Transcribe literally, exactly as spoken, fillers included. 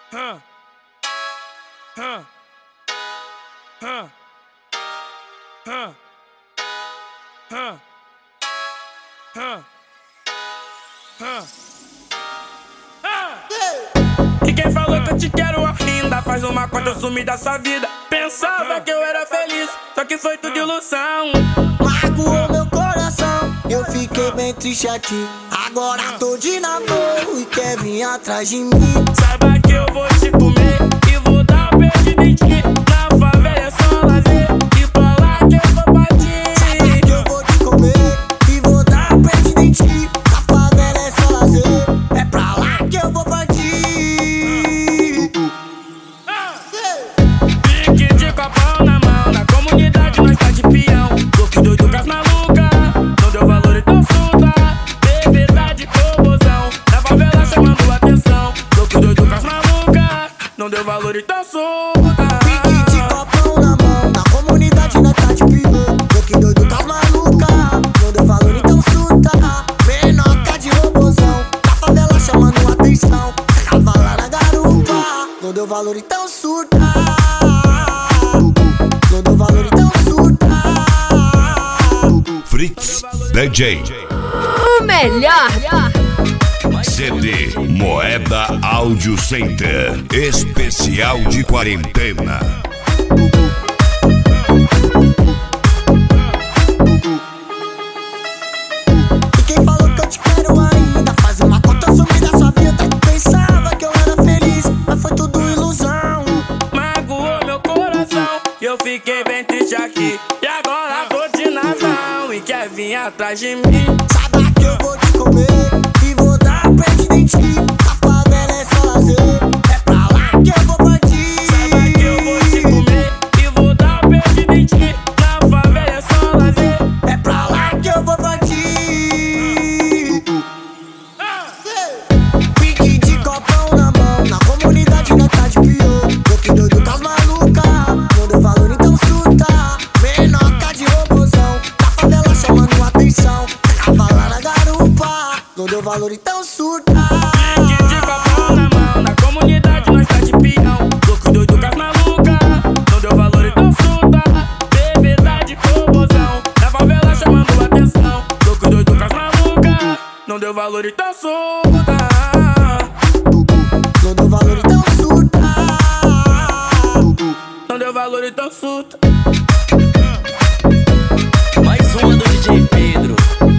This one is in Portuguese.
Huh. Huh. Huh. Huh. Huh. Huh. Huh. E quem falou que eu te quero ainda faz uma conta, eu sumi da sua vida. Pensava que eu era feliz, só que foi tudo ilusão. Magoou meu coração, eu fiquei bem triste aqui. Agora tô de namoro e quer vir atrás de mim. Saiba que eu vou te comer e vou dar um beijo em ti. Na favela é só lazer e pra lá que eu vou partir. Saiba que eu vou te comer e vou dar um beijo em ti. Na favela é só lazer, é pra lá que eu vou partir. Pique de copão na mão, na comunidade nós tá de peão. Louco doido com as malucas, não deu valor então surta. Verdade, robozão, na favela chamando atenção. Louco doido com as malucas, não deu valor então surta. Pique de copão na mão, na comunidade nós tá de peão. Louco doido com as malucas, não deu valor então surta. Menoca de robozão, na favela chamando atenção. Cavalar na garupa, não deu valor então surta. Não deu valor então surta. Fritz D J. O melhor C D Moeda Audio Center. Especial de quarentena. E quem falou que eu te quero ainda faz uma conta, eu sumi da sua vida. Pensava que eu era feliz, mas foi tudo ilusão. Magoou meu coração e eu fiquei bem triste aqui. E agora tô de nazão e quer vir atrás de mim. Saiba que eu vou te comer e vou dar um beijo em ti. A favela é só lazer, é pra lá que eu vou partir. Saiba que eu vou te comer e vou dar um beijo em ti. Na favela é só lazer, É pra lá que eu vou partir. Pique de copão na mão, na comunidade nós tá de pior. Louco doido com as malucas, não deu valor então surta. Menoca de robozão, na favela chamando atenção. Cavalar na garupa, não deu valor então surta. pique de copão na mão, na comunidade nós tá de peão. Louco doido com as malucas, não deu valor então surta. De verdade, robozão, na favela chamando atenção. Louco doido com as malucas, não deu valor então surta. Não deu valor então surta. Não deu valor então surta. Mais uma do D J Pedro.